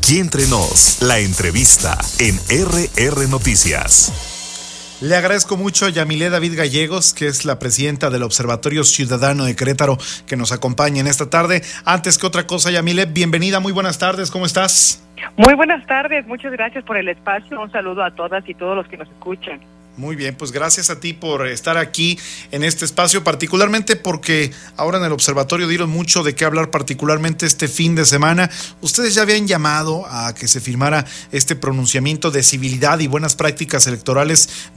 Aquí entre nos, la entrevista en RR Noticias. Le agradezco mucho a Yamile David Gallegos, que es la presidenta del Observatorio Ciudadano de Querétaro, que nos acompaña en esta tarde. Antes que otra cosa, Yamile, bienvenida, muy buenas tardes, ¿cómo estás? Muy buenas tardes, muchas gracias por el espacio, un saludo a todas y todos los que nos escuchan. Muy bien, pues gracias a ti por estar aquí en este espacio, particularmente porque ahora en el observatorio dieron mucho de qué hablar, particularmente este fin de semana. Ustedes ya habían llamado a que se firmara este pronunciamiento de civilidad y buenas prácticas electorales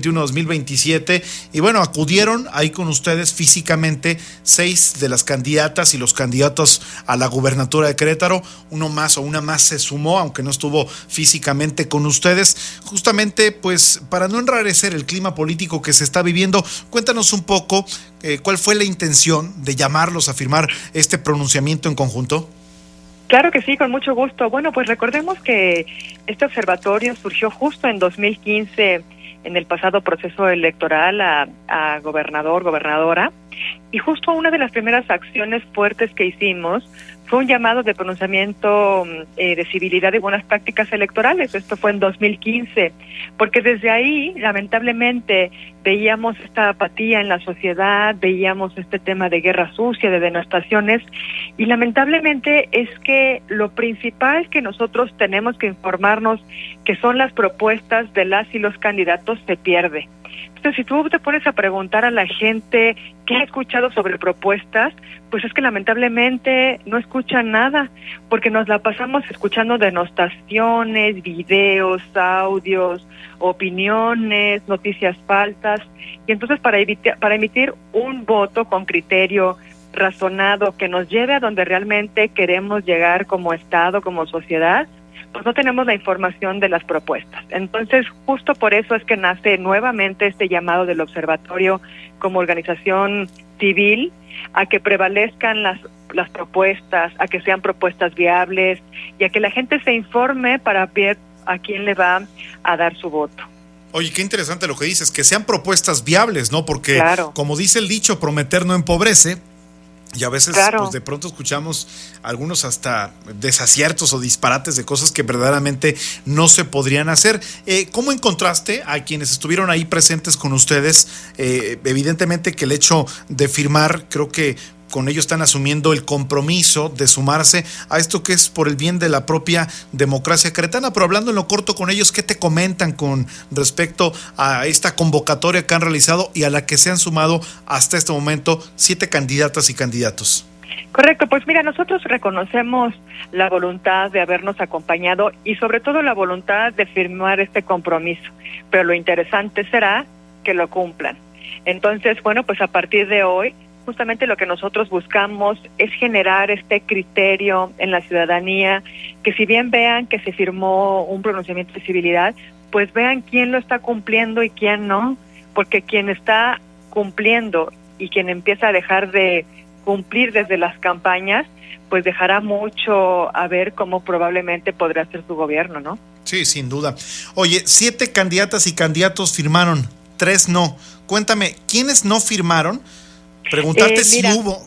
2021-2027 y bueno, acudieron ahí con ustedes físicamente 6 de las candidatas y los candidatos a la gubernatura de Querétaro. Uno más o una más se sumó, aunque no estuvo físicamente con ustedes, justamente pues para no enrarecer el clima político que se está viviendo. Cuéntanos un poco cuál fue la intención de llamarlos a firmar este pronunciamiento en conjunto. Claro que sí, con mucho gusto. Bueno, pues recordemos que este observatorio surgió justo en 2015 en el pasado proceso electoral a gobernador, gobernadora, y justo una de las primeras acciones fuertes que hicimos fue un llamado de pronunciamiento de civilidad y buenas prácticas electorales. Esto fue en 2015, porque desde ahí, lamentablemente, veíamos esta apatía en la sociedad, veíamos este tema de guerra sucia, de denostaciones, y lamentablemente es que lo principal que nosotros tenemos que informarnos, que son las propuestas de las y los candidatos, se pierde. Entonces, si tú te pones a preguntar a la gente qué ha escuchado sobre propuestas, pues es que lamentablemente no escuchan nada, porque nos la pasamos escuchando denostaciones, videos, audios, opiniones, noticias falsas, y entonces para emitir un voto con criterio razonado que nos lleve a donde realmente queremos llegar como Estado, como sociedad, pues no tenemos la información de las propuestas. Entonces, justo por eso es que nace nuevamente este llamado del observatorio como organización civil a que prevalezcan las propuestas, a que sean propuestas viables y a que la gente se informe para ver a quién le va a dar su voto. Oye, qué interesante lo que dices, que sean propuestas viables, ¿no? Porque, claro, como dice el dicho, prometer no empobrece. Y a veces, claro, pues de pronto escuchamos algunos hasta desaciertos o disparates de cosas que verdaderamente no se podrían hacer. ¿Cómo encontraste a quienes estuvieron ahí presentes con ustedes? Evidentemente que el hecho de firmar, creo que con ellos están asumiendo el compromiso de sumarse a esto que es por el bien de la propia democracia queretana. Pero hablando en lo corto con ellos, ¿qué te comentan con respecto a esta convocatoria que han realizado y a la que se han sumado hasta este momento 7 candidatas y candidatos? Correcto, pues mira, nosotros reconocemos la voluntad de habernos acompañado y sobre todo la voluntad de firmar este compromiso, pero lo interesante será que lo cumplan. Entonces, bueno, pues a partir de hoy, justamente lo que nosotros buscamos es generar este criterio en la ciudadanía, que si bien vean que se firmó un pronunciamiento de civilidad, pues vean quién lo está cumpliendo y quién no, porque quien está cumpliendo y quien empieza a dejar de cumplir desde las campañas, pues dejará mucho a ver cómo probablemente podrá ser su gobierno, ¿no? Sí, sin duda. Oye, 7 candidatas y candidatos firmaron, 3 no. Cuéntame, ¿quiénes no firmaron? Preguntarte si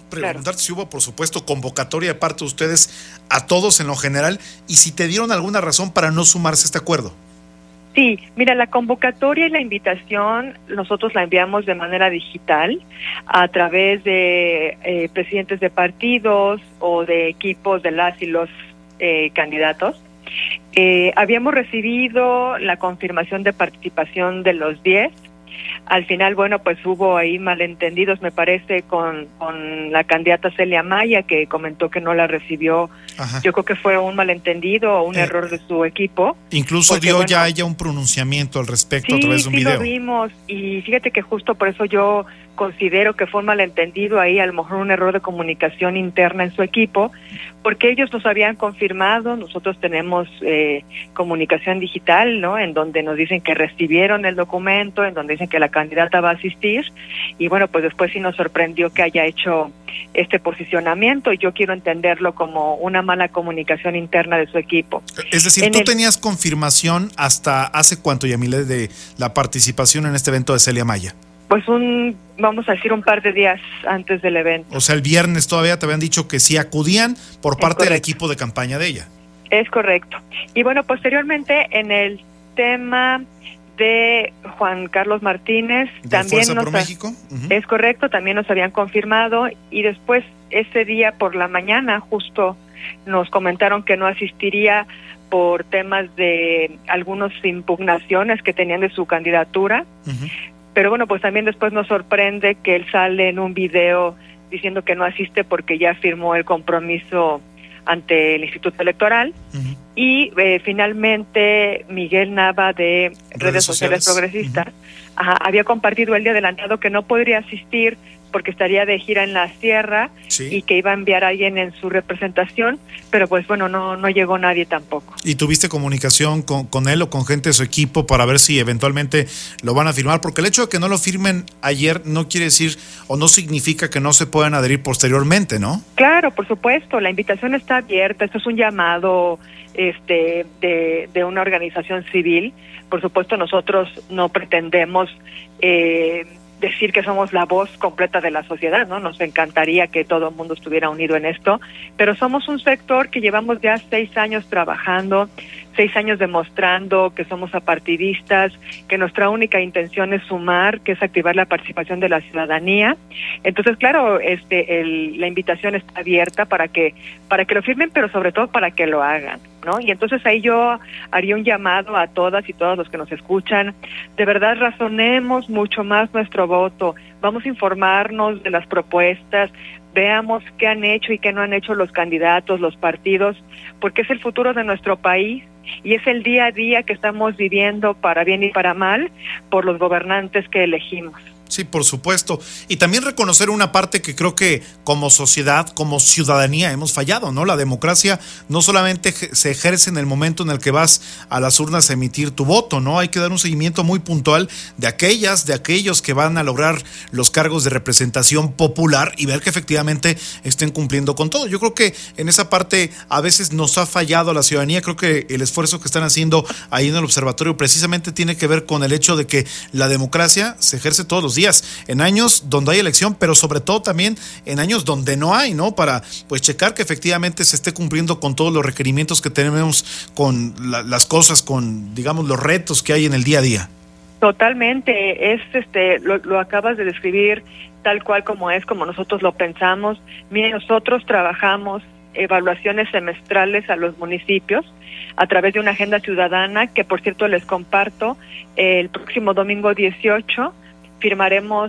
hubo, por supuesto, convocatoria de parte de ustedes a todos en lo general y si te dieron alguna razón para no sumarse a este acuerdo. Sí, mira, la convocatoria y la invitación nosotros la enviamos de manera digital a través de presidentes de partidos o de equipos de las y los candidatos. Habíamos recibido la confirmación de participación de los 10. Al final, bueno, pues hubo ahí malentendidos, me parece, con la candidata Celia Maya, que comentó que no la recibió. Ajá. Yo creo que fue un malentendido o un error de su equipo. Incluso porque, dio ya ella un pronunciamiento al respecto a través de un video. Sí, lo vimos, y fíjate que justo por eso yo considero que fue un malentendido ahí, a lo mejor un error de comunicación interna en su equipo, porque ellos nos habían confirmado, nosotros tenemos comunicación digital, ¿no? En donde nos dicen que recibieron el documento, en donde dicen que la candidata va a asistir, y bueno, pues después sí nos sorprendió que haya hecho este posicionamiento, y yo quiero entenderlo como una mala comunicación interna de su equipo. Es decir, ¿tú tenías confirmación hasta hace cuánto, Yamile, de la participación en este evento de Celia Maya? Pues vamos a decir un par de días antes del evento. O sea, el viernes todavía te habían dicho que sí acudían por parte del equipo de campaña de ella. Es correcto. Y bueno, posteriormente en el tema de Juan Carlos Martínez, ¿De también Fuerza por México? Es correcto, también nos habían confirmado, y después ese día por la mañana justo nos comentaron que no asistiría por temas de algunas impugnaciones que tenían de su candidatura. Pero bueno, pues también después nos sorprende que él sale en un video diciendo que no asiste porque ya firmó el compromiso ante el Instituto Electoral. Y finalmente Miguel Nava de Redes Sociales Progresistas había compartido el día adelantado que no podría asistir porque estaría de gira en la sierra y que iba a enviar a alguien en su representación, pero pues bueno, no llegó nadie tampoco. ¿Y tuviste comunicación con él o con gente de su equipo para ver si eventualmente lo van a firmar? Porque el hecho de que no lo firmen ayer no quiere decir o no significa que no se puedan adherir posteriormente, ¿no? Claro, por supuesto, la invitación está abierta, esto es un llamado de una organización civil. Por supuesto, nosotros no pretendemos decir que somos la voz completa de la sociedad, ¿no? Nos encantaría que todo el mundo estuviera unido en esto, pero somos un sector que llevamos ya 6 años trabajando, 6 años demostrando que somos apartidistas, que nuestra única intención es sumar, que es activar la participación de la ciudadanía. Entonces, claro, la invitación está abierta para que lo firmen, pero sobre todo para que lo hagan, ¿no? Y entonces ahí yo haría un llamado a todas y todos los que nos escuchan, de verdad razonemos mucho más nuestro voto, vamos a informarnos de las propuestas, veamos qué han hecho y qué no han hecho los candidatos, los partidos, porque es el futuro de nuestro país y es el día a día que estamos viviendo para bien y para mal por los gobernantes que elegimos. Sí, por supuesto. Y también reconocer una parte que creo que como sociedad, como ciudadanía hemos fallado, ¿no? La democracia no solamente se ejerce en el momento en el que vas a las urnas a emitir tu voto, ¿no? Hay que dar un seguimiento muy puntual de aquellos que van a lograr los cargos de representación popular y ver que efectivamente estén cumpliendo con todo. Yo creo que en esa parte a veces nos ha fallado a la ciudadanía. Creo que el esfuerzo que están haciendo ahí en el observatorio precisamente tiene que ver con el hecho de que la democracia se ejerce todos los días, en años donde hay elección, pero sobre todo también en años donde no hay, ¿no? Para pues checar que efectivamente se esté cumpliendo con todos los requerimientos que tenemos, con las cosas, con digamos los retos que hay en el día a día. Totalmente, lo acabas de describir tal cual como es, como nosotros lo pensamos. Miren, nosotros trabajamos evaluaciones semestrales a los municipios a través de una agenda ciudadana que, por cierto, les comparto, el próximo domingo 18 firmaremos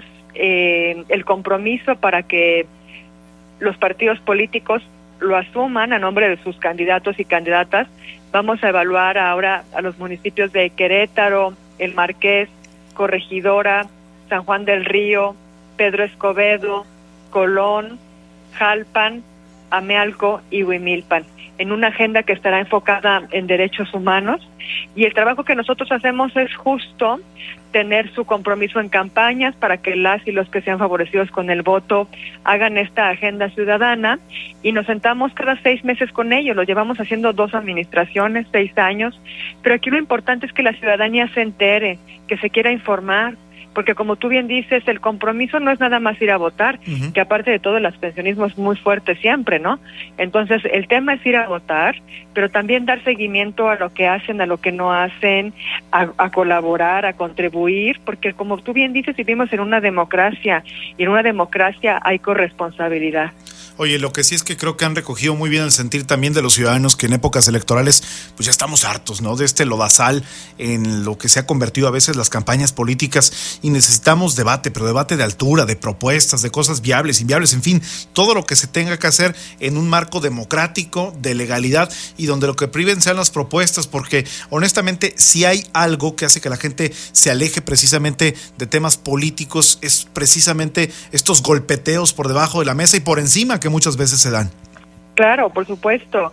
el compromiso para que los partidos políticos lo asuman a nombre de sus candidatos y candidatas. Vamos a evaluar ahora a los municipios de Querétaro, El Marqués, Corregidora, San Juan del Río, Pedro Escobedo, Colón, Jalpan, Amealco y Huimilpan, en una agenda que estará enfocada en derechos humanos. Y el trabajo que nosotros hacemos es justo tener su compromiso en campañas para que las y los que sean favorecidos con el voto hagan esta agenda ciudadana, y nos sentamos cada 6 meses con ellos. Lo llevamos haciendo 2 administraciones, 6 años, pero aquí lo importante es que la ciudadanía se entere, que se quiera informar, porque como tú bien dices, el compromiso no es nada más ir a votar, que aparte de todo el abstencionismo es muy fuerte siempre, ¿no? Entonces el tema es ir a votar, pero también dar seguimiento a lo que hacen, a lo que no hacen, a colaborar, a contribuir, porque como tú bien dices, vivimos en una democracia, y en una democracia hay corresponsabilidad. Oye, lo que sí es que creo que han recogido muy bien el sentir también de los ciudadanos, que en épocas electorales pues ya estamos hartos, ¿no? De este lodazal en lo que se ha convertido a veces las campañas políticas, y necesitamos debate, pero debate de altura, de propuestas, de cosas viables, inviables, en fin, todo lo que se tenga que hacer en un marco democrático, de legalidad, y donde lo que priven sean las propuestas, porque honestamente si hay algo que hace que la gente se aleje precisamente de temas políticos, es precisamente estos golpeteos por debajo de la mesa y por encima que muchas veces se dan. Claro, por supuesto.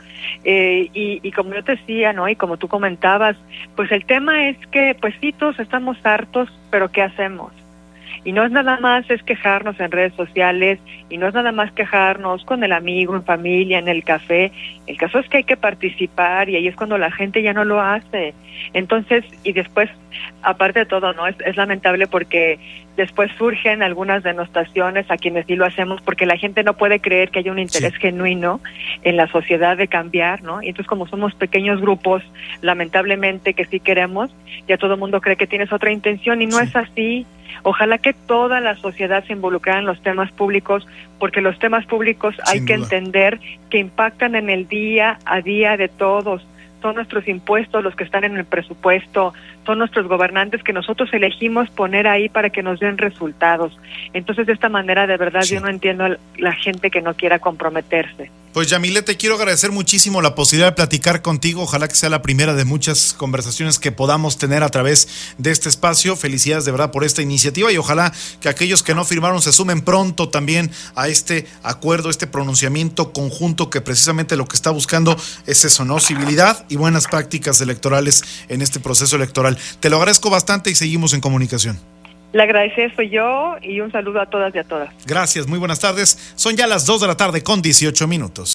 Y como yo te decía, ¿no? Y como tú comentabas, pues el tema es que, pues sí, todos estamos hartos, pero ¿qué hacemos? Y no es nada más es quejarnos en redes sociales, y no es nada más quejarnos con el amigo, en familia, en el café. El caso es que hay que participar, y ahí es cuando la gente ya no lo hace. Entonces, y después, aparte de todo, ¿no? Es lamentable porque Después surgen algunas denostaciones a quienes sí lo hacemos, porque la gente no puede creer que haya un interés genuino en la sociedad de cambiar, ¿no? Y entonces, como somos pequeños grupos, lamentablemente, que sí queremos, ya todo el mundo cree que tienes otra intención y no es así. Ojalá que toda la sociedad se involucrara en los temas públicos, porque los temas públicos hay que entender que impactan en el día a día de todos. Son nuestros impuestos los que están en el presupuesto, son nuestros gobernantes que nosotros elegimos poner ahí para que nos den resultados. Entonces, de esta manera, de verdad, yo no entiendo a la gente que no quiera comprometerse. Pues, Yamile, te quiero agradecer muchísimo la posibilidad de platicar contigo. Ojalá que sea la primera de muchas conversaciones que podamos tener a través de este espacio. Felicidades de verdad por esta iniciativa y ojalá que aquellos que no firmaron se sumen pronto también a este acuerdo, este pronunciamiento conjunto que precisamente lo que está buscando es eso, ¿no? Civilidad y buenas prácticas electorales en este proceso electoral. Te lo agradezco bastante y seguimos en comunicación. Le agradecida soy yo y un saludo a todas y a todas. Gracias, muy buenas tardes. Son ya las 2 de la tarde con 18 minutos.